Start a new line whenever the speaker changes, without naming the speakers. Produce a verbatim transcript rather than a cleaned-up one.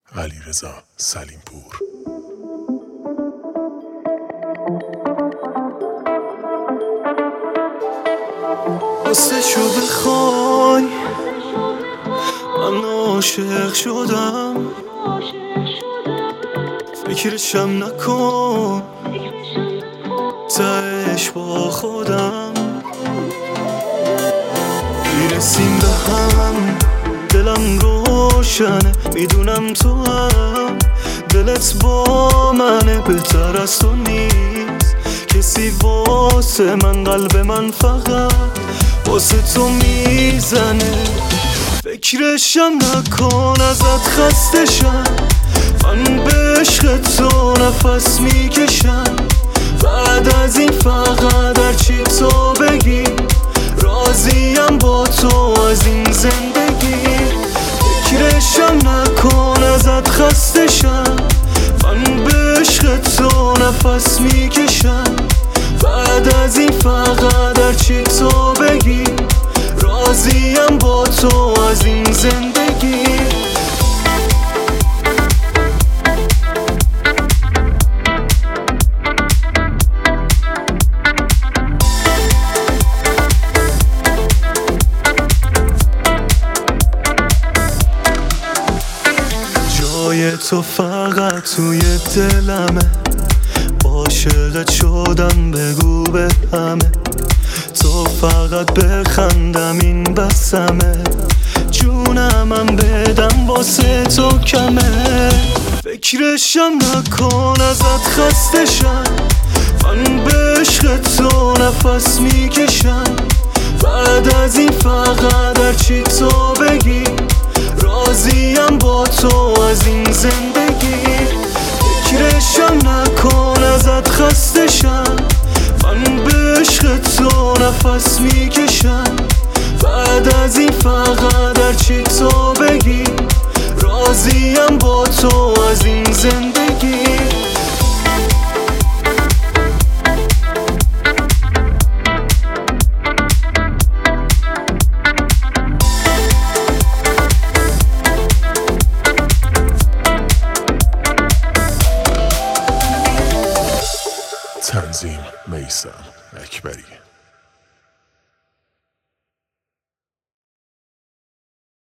علیرضا سلیمپور.
واسه شو بخوای من عاشق شدم، فکرشم نکن تهش با خودم میرسیم به هم، دلم روشنه، میدونم تو هم دلت با منه، بهتر از تو نیست کسی واسه من، قلب من فقط واسه تو میزنه. فکرشم نکن ازت خسته شم، من به عشق تو نفس میکشم، بعد از این فقط هرچی تو بگی راضیم با تو از این زندگی. فکرشم نکن ازت خسته شم، من به عشق تو نفس میکشم، بعد از این فقط هرچی تو بگی راضیم با تو از این زندگی. جای تو فقط توی دلمه، عاشقت شدم بگو به همه، تو فقط بخندم این بسمه، جونمم بدم واسه تو کمه. فکرشم نکن ازت خسته شم، من به عشق تو نفس میکشم، بعد از این فقط هرچی تو بگی راضیم با تو از این زندگی. فکرشم نکن ازت خسته شم، من به عشق تو نفس میکشم، بعد از این فقط هرچی تو بگی راضیم با تو از این زندگی.
تنظیم میثم اکبری.